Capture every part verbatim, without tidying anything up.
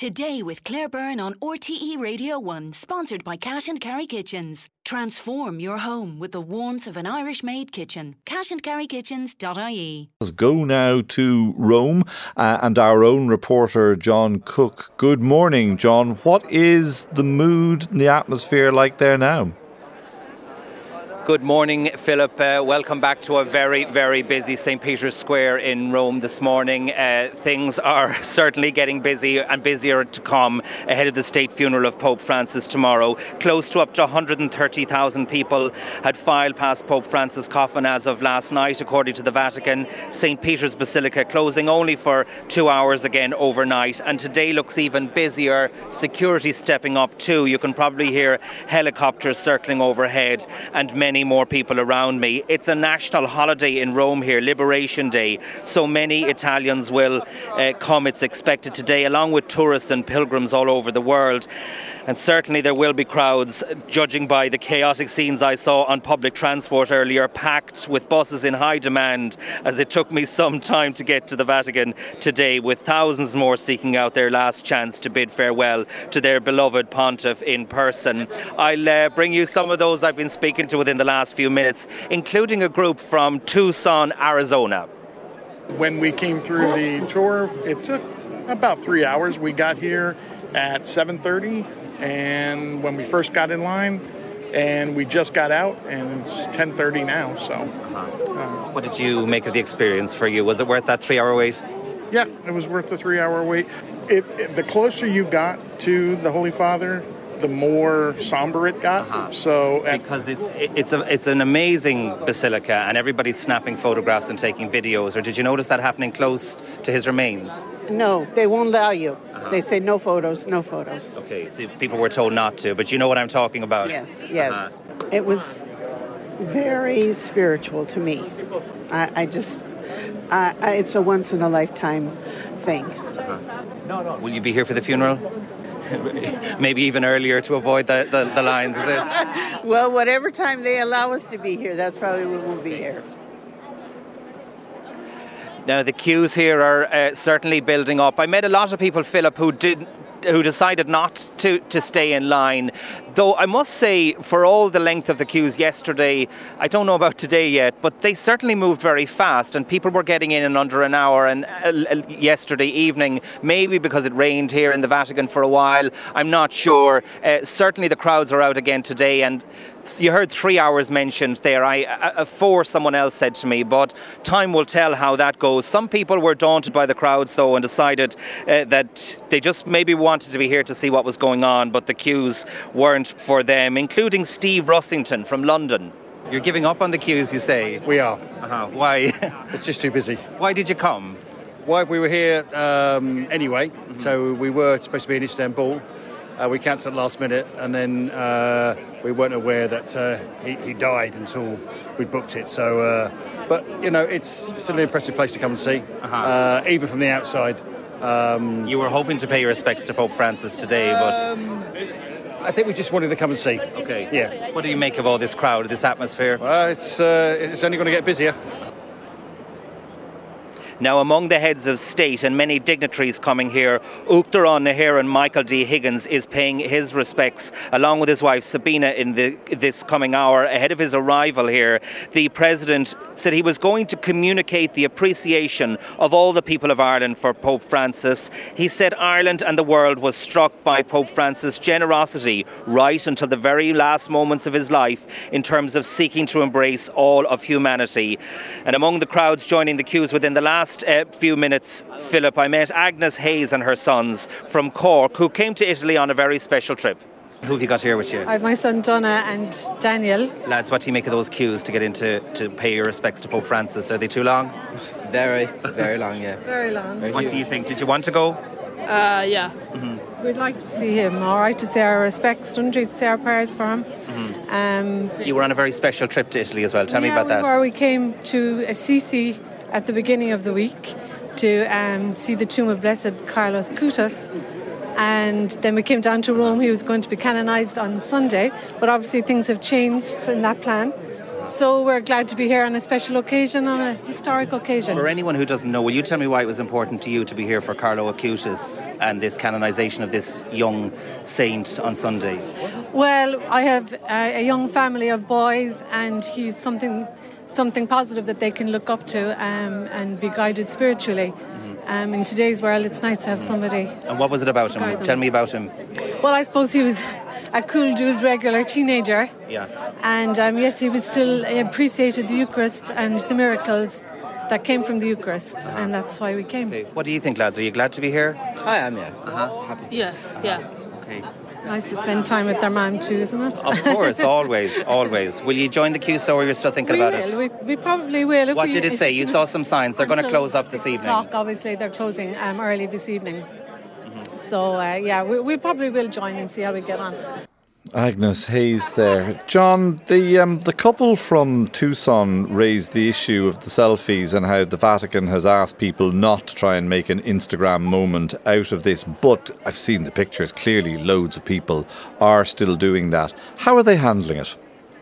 Today with Claire Byrne on R T E Radio one, sponsored by Cash and Carry Kitchens. Transform your home with the warmth of an Irish-made kitchen. cash and carry kitchens dot I E. Let's go now to Rome uh, and our own reporter, John Cook. Good morning, John. What is the mood and the atmosphere like there now? Good morning, Philip. Uh, welcome back to a very, very busy Saint Peter's Square in Rome this morning. Uh, things are certainly getting busy and busier to come ahead of the state funeral of Pope Francis tomorrow. Close to up to one hundred thirty thousand people had filed past Pope Francis' coffin as of last night, according to the Vatican. Saint Peter's Basilica closing only for two hours again overnight. And today looks even busier. Security stepping up too. You can probably hear helicopters circling overhead and many Many more people around me. It's a national holiday in Rome here, Liberation Day. So many Italians will uh, come, it's expected today, along with tourists and pilgrims all over the world. And certainly there will be crowds, judging by the chaotic scenes I saw on public transport earlier, packed with buses in high demand, as it took me some time to get to the Vatican today, with thousands more seeking out their last chance to bid farewell to their beloved pontiff in person. I'll uh, bring you some of those I've been speaking to within the last few minutes, including a group from Tucson, Arizona. When we came through the tour, it took about three hours. We got here at seven thirty. And when we first got in line, and we just got out, and it's ten thirty now, so. Uh, what did you make of the experience for you? Was it worth that three-hour wait? Yeah, it was worth the three-hour wait. It, it, the closer you got to the Holy Father, the more somber it got. Uh-huh. So uh, because it's it's a it's an amazing basilica, and everybody's snapping photographs and taking videos. Or did you notice that happening close to his remains? No, they won't allow you. Uh-huh. They say no photos, no photos. Okay, so people were told not to, but you know what I'm talking about. Yes, yes. Uh-huh. It was very spiritual to me. I, I just, I, I, it's a once in a lifetime thing. Uh-huh. No, no. Will you be here for the funeral? Maybe even earlier to avoid the, the, the lines, is it? Well, whatever time they allow us to be here, that's probably when we'll be here. Now, the queues here are uh, certainly building up. I met a lot of people, Philip, who did who decided not to, to stay in line. Though I must say, for all the length of the queues yesterday, I don't know about today yet, but they certainly moved very fast, and people were getting in in under an hour. And uh, yesterday evening, maybe because it rained here in the Vatican for a while, I'm not sure. Uh, certainly the crowds are out again today, and you heard three hours mentioned there. I, uh, four, someone else said to me, but time will tell how that goes. Some people were daunted by the crowds, though, and decided uh, that they just maybe wanted to be here to see what was going on, but the queues weren't for them, including Steve Russington from London. You're giving up on the queues, you say? We are. Uh-huh. Why? It's just too busy. Why did you come? Why we were here um, anyway, mm-hmm. So we were supposed to be in Istanbul. Uh, we cancelled last minute, and then uh, we weren't aware that uh, he, he died until we booked it. So, uh, but you know, it's still an impressive place to come and see, uh-huh. uh, even from the outside. Um, you were hoping to pay your respects to Pope Francis today, but um, I think we just wanted to come and see. Okay. Yeah. What do you make of all this crowd, this atmosphere? Well, it's uh, it's only going to get busier. Now, among the heads of state and many dignitaries coming here, Uachtaráin na hÉireann Michael D. Higgins is paying his respects, along with his wife Sabina, in the, this coming hour ahead of his arrival here. The president said he was going to communicate the appreciation of all the people of Ireland for Pope Francis. He said Ireland and the world was struck by Pope Francis' generosity right until the very last moments of his life in terms of seeking to embrace all of humanity. And among the crowds joining the queues within the last Uh, few minutes, Philip, I met Agnes Hayes and her sons from Cork, who came to Italy on a very special trip. Who have you got here with you? I have my son Donna and Daniel. Lads, what do you make of those queues to get into to pay your respects to Pope Francis? Are they too long? Very, very long, yeah. Very long. Very what huge. do you think? Did you want to go? Uh, yeah. Mm-hmm. We'd like to see him, all right, to say our respects, don't we, to say our prayers for him. Mm-hmm. Um, you were on a very special trip to Italy as well. Tell yeah, me about we that. Were. We came to Assisi at the beginning of the week to um, see the tomb of Blessed Carlos Cutas, and then we came down to Rome. He was going to be canonised on Sunday, but obviously things have changed in that plan. So we're glad to be here on a special occasion, on a historic occasion. For anyone who doesn't know, will you tell me why it was important to you to be here for Carlo Acutis and this canonisation of this young saint on Sunday? Well, I have a, a young family of boys, and he's something something positive that they can look up to um, and be guided spiritually. Um, in today's world, it's nice to have somebody. And what was it about him? Tell me about him. Well, I suppose he was a cool dude, regular teenager. Yeah. And um, yes, he was still he appreciated the Eucharist and the miracles that came from the Eucharist, and that's why we came. Okay. What do you think, lads? Are you glad to be here? I am, yeah. Uh-huh. Happy. Yes, yeah. Okay. Nice to spend time with their man too, isn't it? Of course, always, always. Will you join the queue, so or you're still thinking we about will. it? We, we probably will. If what we, did it say? You saw some signs. They're going to close up this evening. O'clock, obviously, they're closing um, early this evening. Mm-hmm. So, uh, yeah, we, we probably will join and see how we get on. Agnes Hayes there. John, the um, the couple from Tucson raised the issue of the selfies and how the Vatican has asked people not to try and make an Instagram moment out of this. But I've seen the pictures. Clearly, loads of people are still doing that. How are they handling it?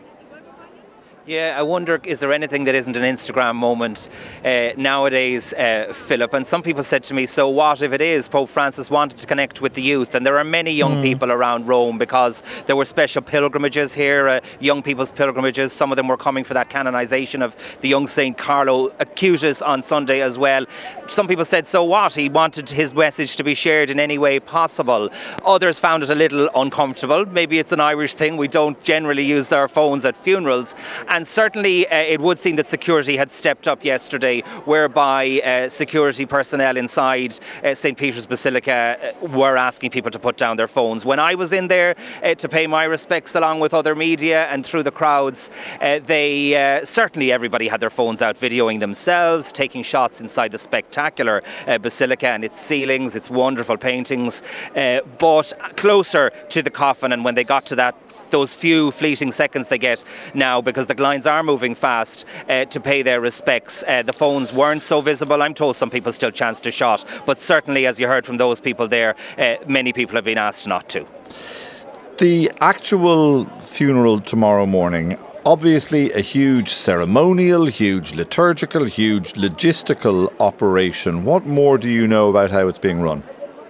Yeah, I wonder, is there anything that isn't an Instagram moment uh, nowadays, uh, Philip? And some people said to me, so what if it is? Pope Francis wanted to connect with the youth, and there are many young mm. people around Rome because there were special pilgrimages here, uh, young people's pilgrimages. Some of them were coming for that canonisation of the young Saint Carlo Acutis on Sunday as well. Some people said, so what? He wanted his message to be shared in any way possible. Others found it a little uncomfortable. Maybe it's an Irish thing. We don't generally use our phones at funerals. And certainly uh, it would seem that security had stepped up yesterday, whereby uh, security personnel inside uh, Saint Peter's Basilica uh, were asking people to put down their phones. When I was in there uh, to pay my respects along with other media and through the crowds, uh, they uh, certainly everybody had their phones out videoing themselves, taking shots inside the spectacular uh, Basilica and its ceilings, its wonderful paintings, uh, but closer to the coffin. And when they got to that, those few fleeting seconds they get now, because the lines are moving fast uh, to pay their respects. Uh, the phones weren't so visible. I'm told some people still chanced a shot, but certainly, as you heard from those people there, uh, many people have been asked not to. The actual funeral tomorrow morning, obviously a huge ceremonial, huge liturgical, huge logistical operation. What more do you know about how it's being run?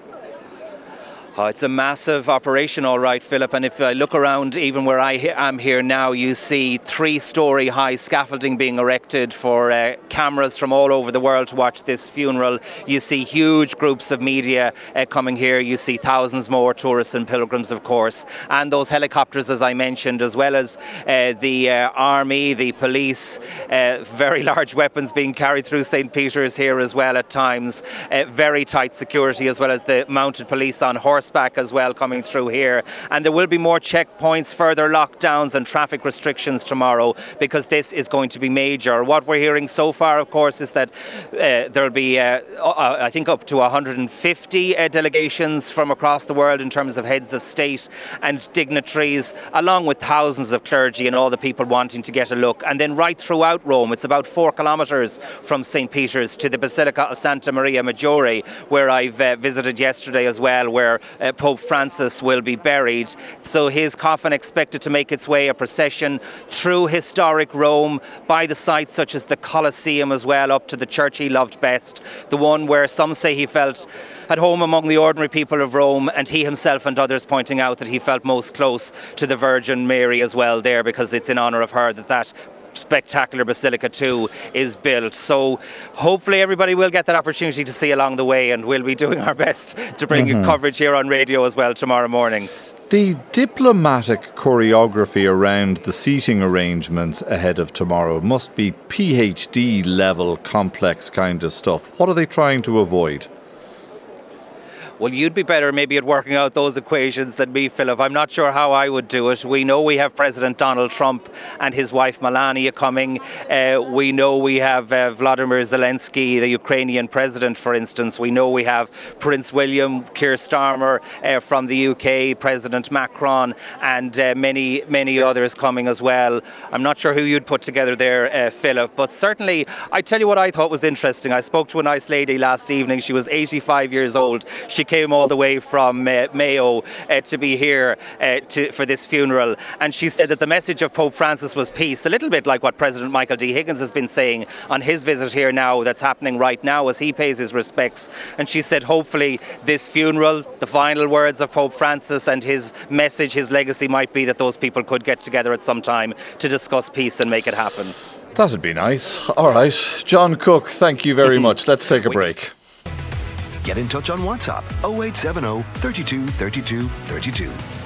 Oh, it's a massive operation, all right, Philip. And if I look around, even where I am here now, you see three-storey high scaffolding being erected for uh, cameras from all over the world to watch this funeral. You see huge groups of media uh, coming here. You see thousands more tourists and pilgrims, of course. And those helicopters, as I mentioned, as well as uh, the uh, army, the police, uh, very large weapons being carried through Saint Peter's here as well at times. Uh, very tight security, as well as the mounted police on horseback as well coming through here. And there will be more checkpoints, further lockdowns and traffic restrictions tomorrow, because this is going to be major. What we're hearing so far, of course, is that uh, there'll be uh, uh, I think up to one hundred fifty uh, delegations from across the world in terms of heads of state and dignitaries, along with thousands of clergy and all the people wanting to get a look. And then right throughout Rome, it's about four kilometres from Saint Peter's to the Basilica of Santa Maria Maggiore, where I've uh, visited yesterday as well, where Uh, Pope Francis will be buried. So his coffin expected to make its way, a procession through historic Rome, by the sites such as the Colosseum as well, up to the church he loved best, the one where some say he felt at home among the ordinary people of Rome, and he himself and others pointing out that he felt most close to the Virgin Mary as well there, because it's in honour of her that that spectacular Basilica too is built. So hopefully everybody will get that opportunity to see along the way, and we'll be doing our best to bring mm-hmm. you coverage here on radio as well tomorrow morning. The diplomatic choreography around the seating arrangements ahead of tomorrow must be PhD level complex kind of stuff. What are they trying to avoid? Well, you'd be better maybe at working out those equations than me, Philip. I'm not sure how I would do it. We know we have President Donald Trump and his wife Melania coming. Uh, we know we have uh, Vladimir Zelensky, the Ukrainian president, for instance. We know we have Prince William, Keir Starmer uh, from the U K, President Macron, and uh, many, many others coming as well. I'm not sure who you'd put together there, uh, Philip, but certainly, I tell you what I thought was interesting. I spoke to a nice lady last evening. She was eighty-five years old. She came all the way from uh, Mayo uh, to be here uh, to, for this funeral. And she said that the message of Pope Francis was peace, a little bit like what President Michael D. Higgins has been saying on his visit here now, that's happening right now as he pays his respects. And she said hopefully this funeral, the final words of Pope Francis and his message, his legacy might be that those people could get together at some time to discuss peace and make it happen. That'd be nice. All right. John Cook, thank you very much. Let's take a break. Get in touch on WhatsApp oh eight seven oh, three two, three two, three two.